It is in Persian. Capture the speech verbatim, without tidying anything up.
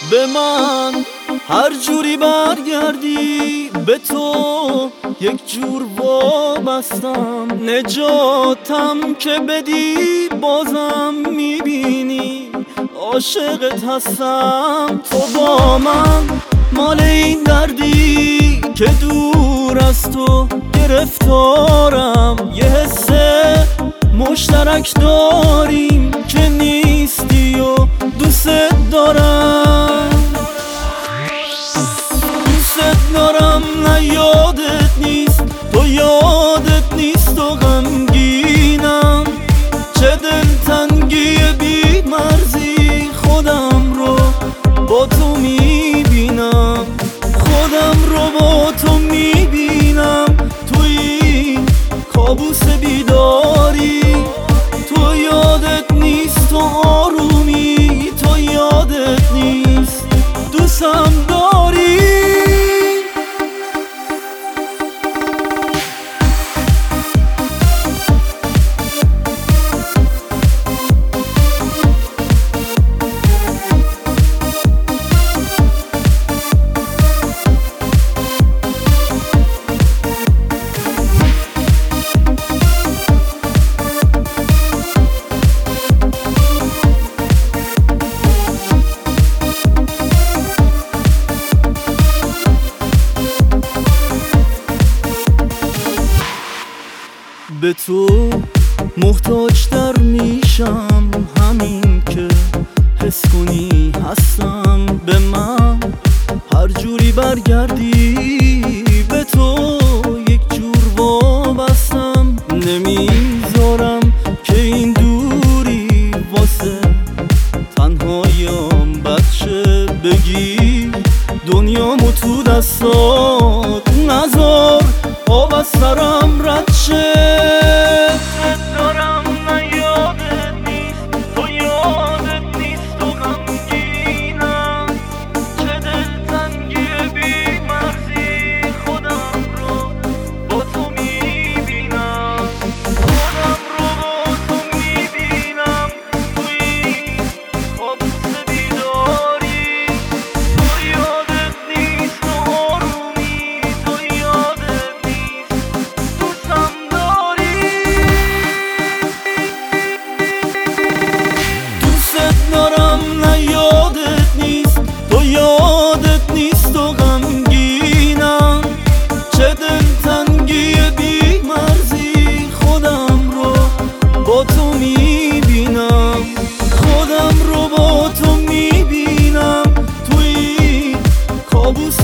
به من هر جوری برگردی به تو یک جور وابستم، نجاتم که بدی بازم میبینی عاشقت هستم. تو با من مال این دردی که دور از تو گرفتارم، یه حس مشترک داریم که نیستی و دوست دارم. دوست دارم نه یادت نیست، تو یادت نیست و غمگینم، چه دلتنگی بی مرزی خودم رو با تو میبینم، خودم رو با تو میبینم. توی این کابوس بیداری، تو یادت نیست تو آرومی، تو یادت نیست دوستم داری. به تو محتاج در میشم، همین که حس کنی هستم. به من هر جوری برگردی به تو یک جور وابستم، نمیذارم که این دوری واسه تنهاییم بچه بگی دنیامو تو دستات نذار آب از سرم رد شه. دارم نه یادت نیست، تو یادت نیست و غمگینم، چه دلتنگی بی مرزی خودم رو با تو میبینم، خودم رو با تو میبینم. توی کابوس بیداری، تو یادت نیست تو آرومی، تو یادت دارم نه یادت نیست، تو یادت نیست و غمگینم، چه دلتنگی بی مرزی خودم رو با تو میبینم، خودم رو با تو میبینم. توی کابوس